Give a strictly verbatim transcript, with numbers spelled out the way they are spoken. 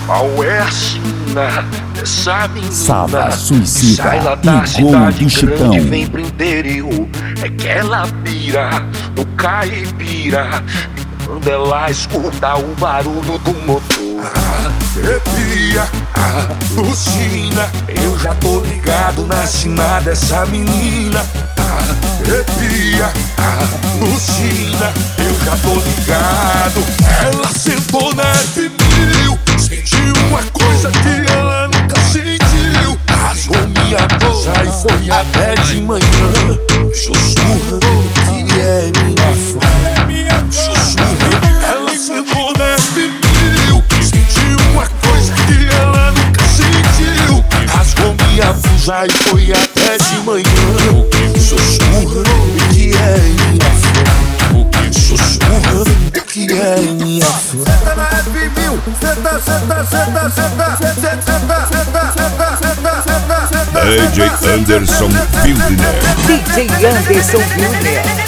Qual é a sina dessa menina? Safra Suicida Sai lá da e Gol cidade do Chitão. grande, vem pro interior. É que ela pira no caipira, e quando ela escuta o barulho do motor, arrepia, alucina. Eu já tô ligado na sina dessa menina. Arrepia, alucina. Eu já tô ligado. Ela sentou na F mil, sentiu uma coisa que ela nunca sentiu. Rasgou minha blusa e foi até de manhã, sussurrando que é minha flor. Sussurrando. Ela sentou na F mil, sentiu uma coisa que ela nunca sentiu. Rasgou minha blusa e foi até de manhã, sussurrando que é minha flor. Sussurrando que é minha flor. Senta na F mil, senta, senta, senta, senta, senta, senta, senta, senta, senta, senta, senta. D J Anderson Wildner. D J Anderson Wildner.